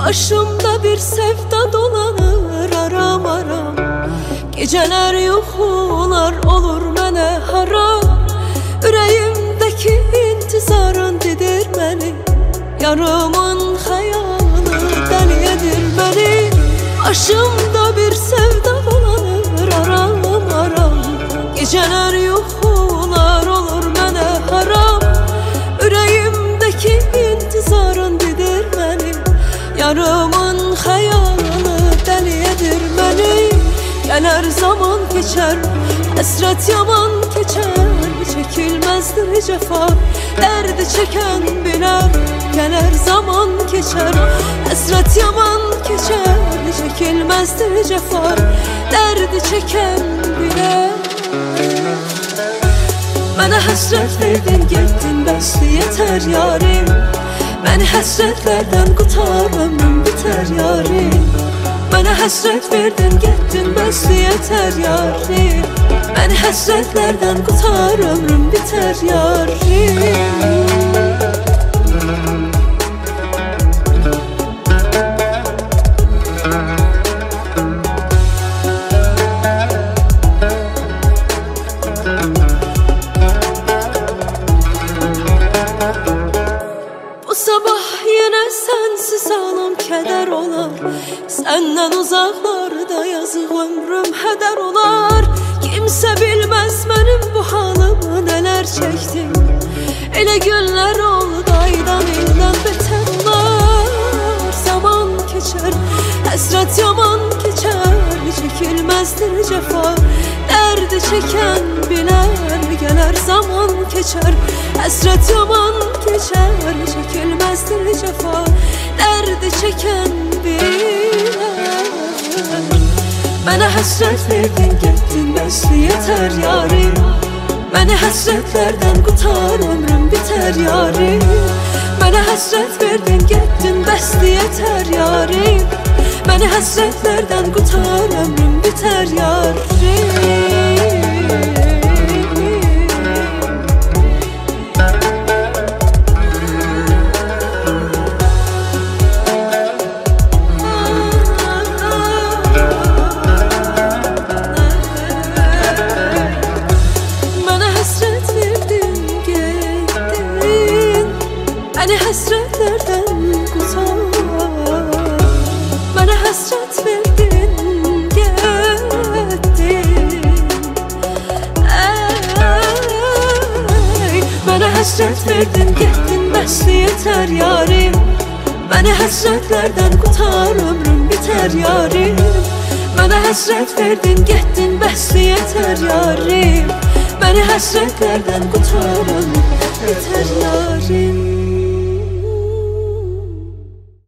Başımda bir sevda dolanır aram aram. Geceler yuxular olur mənə haram. Ürəyimdəki intizarın didir məni. Yarımın xəyalı dəli edir məni. Başımda bir sevda dolanır aram aram. Geceler yuxular olur mənə haram. Ürəyimdəki intizarın didir məni. Yarımın xəyalı dəli edir məni. Gələr zaman keçər, həsrət yaman keçər. Çəkilməzdir cəfa, dərdi çəkən bilər. Gələr zaman keçər, həsrət yaman keçər. Çəkilməzdir cəfa, dərdi çəkən bilər. Mənə həsrət verdin, getdin, bəsli yetər yarim. Məni həsrətlərdən qutar, ömrüm bitər yarim. Mənə həsrət verdin, getdin, bəsli yetər yarim. Məni həsrətlərdən qutar, ömrüm bitər yarim. Bu sabah yenə sənsiz halım kədər olar. Səndən uzaqlarda yazıq ömrüm hədər olar. Kimsə bilməz mənim bu halımı nələr çəkdim. Elə günlər oldu aydan ildən betər olar. Zaman keçər, həsrət yaman keçər. Çəkilməzdir cəfa, dərdi çəkən bilər. Gələr zaman keçər, həsrət yaman keçər. Çəkilməzdir cəfa, dərdi çəkən bilər. Mənə həsrət verdin, getdin, bəsli yetər yarim. Məni həsrətlərdən qutar, ömrüm bitər yarim. Mənə həsrət verdin, getdin, bəsli yetər yarim. Məni həsrətlərdən qutar, ömrüm bitər yarim. Məni həsrətlərdən qutar. Mənə həsrət verdin, getdin. Mənə həsrət verdin, getdin, bəsli yetər yarim. Məni həsrətlərdən qutar, ömrüm bitər yarim. Mənə həsrət verdin, getdin, bəsli yetər yarim. Məni həsrətlərdən qutar, ömrüm